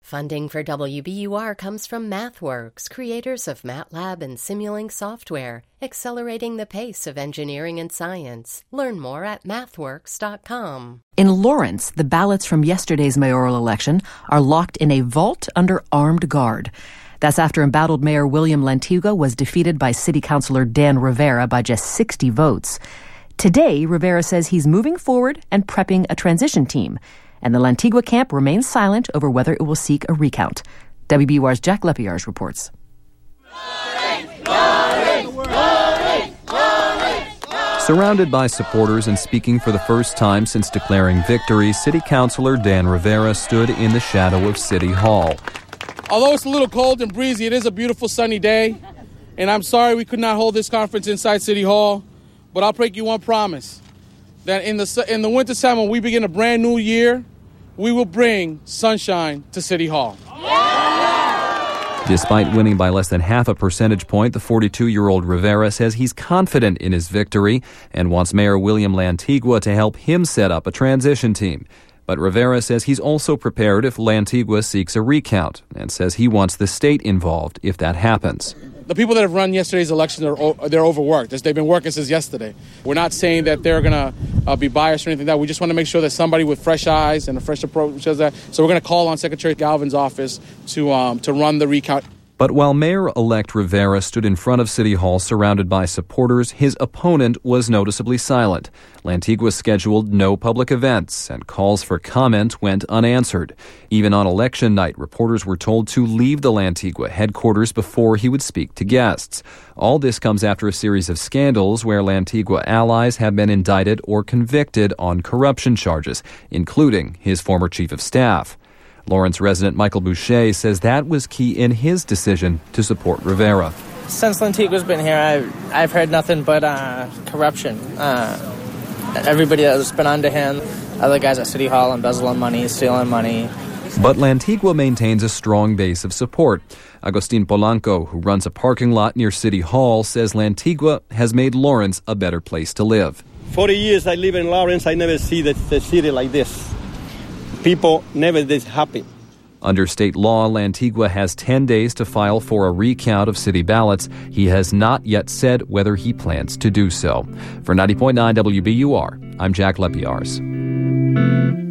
Funding for WBUR comes from MathWorks, creators of MATLAB and Simulink software, accelerating the pace of engineering and science. Learn more at mathworks.com. In Lawrence, the ballots from yesterday's mayoral election are locked in a vault under armed guard. That's after embattled Mayor William Lantigua was defeated by City Councilor Dan Rivera by just 60 votes. Today, Rivera says he's moving forward and prepping a transition team. And the Lantigua camp remains silent over whether it will seek a recount. WBUR's Jack Lepiarz reports. Surrounded by supporters and speaking for the first time since declaring victory, City Councilor Dan Rivera stood in the shadow of City Hall. Although it's a little cold and breezy, it is a beautiful sunny day. And I'm sorry we could not hold this conference inside City Hall, but I'll break you one promise. That in the winter time when we begin a brand new year, we will bring sunshine to City Hall. Despite winning by less than half a percentage point, the 42-year-old Rivera says he's confident in his victory and wants Mayor William Lantigua to help him set up a transition team. But Rivera says he's also prepared if Lantigua seeks a recount and says he wants the state involved if that happens. The people that have run yesterday's election, they're overworked. They've been working since yesterday. We're not saying that they're going to be biased or anything like that. We just want to make sure that somebody with fresh eyes and a fresh approach does that. So we're going to call on Secretary Galvin's office to run the recount. But while Mayor-elect Rivera stood in front of City Hall surrounded by supporters, his opponent was noticeably silent. Lantigua scheduled no public events, and calls for comment went unanswered. Even on election night, reporters were told to leave the Lantigua headquarters before he would speak to guests. All this comes after a series of scandals where Lantigua allies have been indicted or convicted on corruption charges, including his former chief of staff. Lawrence resident Michael Boucher says that was key in his decision to support Rivera. Since Lantigua's been here, I've heard nothing but corruption. Everybody that's been under him, other guys at City Hall embezzling money, stealing money. But Lantigua maintains a strong base of support. Agustin Polanco, who runs a parking lot near City Hall, says Lantigua has made Lawrence a better place to live. 40 years I live in Lawrence, I never see the city like this. People never this happy. Under state law, Lantigua has 10 days to file for a recount of city ballots. He has not yet said whether he plans to do so. For 90.9 WBUR, I'm Jack Lepiarz.